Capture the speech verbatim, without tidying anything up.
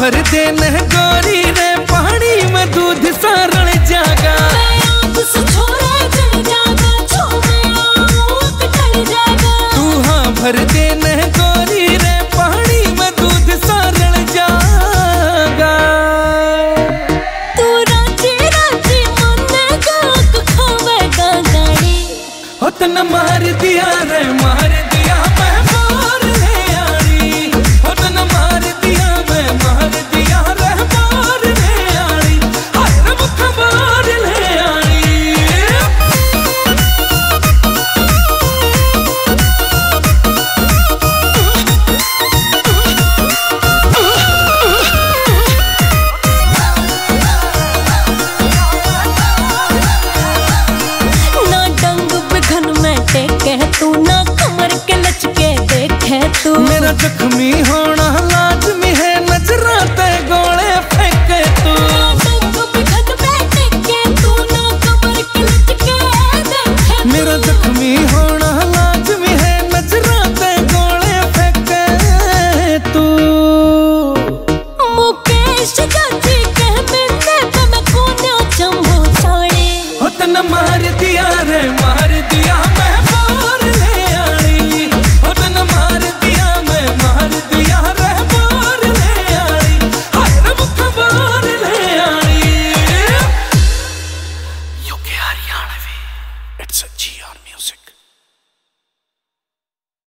भर दे न गोरी रे पानी में दूध सारण जागा। तू हाँ भर दे न गोरी रे पानी में दूध सारण जागा। तू राजी राजी मानेगा को खावेगा गाड़ी। हो तन मार दिया रे मार दिया मैं मार ले आड़ी। हो तन मार दिया मैं मार दिया रे मार ले आड़ी। हाय रे मुख मार ले आड़ी। ना डंग बिघन में टेके तू, ना कमर के लचके देखे तू। मेरा जख्मी होना लाजमी है नजरा ते गोले फेंके तू। डंग बिघन में टेके तू, ना कमर के लचके देखे तू। मेरा जख्मी होना लाजमी है नजरा ते गोले फेंके तू। मुकेश चाची कह मिलने पे मैं कोन्या चंबू छाड़ी। हो तन मार दिया रे मार